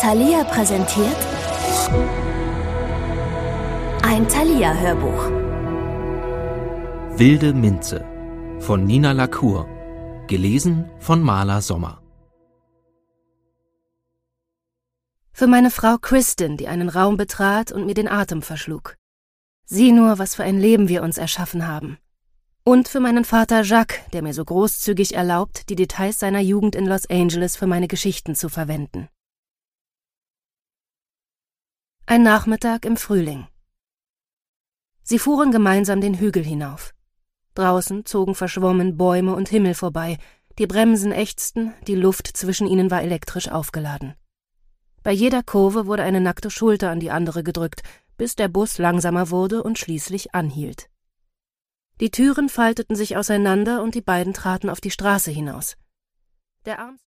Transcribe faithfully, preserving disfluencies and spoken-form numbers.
Thalia präsentiert ein Thalia-Hörbuch. Wilde Minze von Nina Lacour, gelesen von Marla Sommer. Für meine Frau Kristin, die einen Raum betrat und mir den Atem verschlug. Sieh nur, was für ein Leben wir uns erschaffen haben. Und für meinen Vater Jacques, der mir so großzügig erlaubt, die Details seiner Jugend in Los Angeles für meine Geschichten zu verwenden. Ein Nachmittag im Frühling. Sie fuhren gemeinsam den Hügel hinauf. Draußen zogen verschwommen Bäume und Himmel vorbei, die Bremsen ächzten, die Luft zwischen ihnen war elektrisch aufgeladen. Bei jeder Kurve wurde eine nackte Schulter an die andere gedrückt, bis der Bus langsamer wurde und schließlich anhielt. Die Türen falteten sich auseinander und die beiden traten auf die Straße hinaus. Der Arm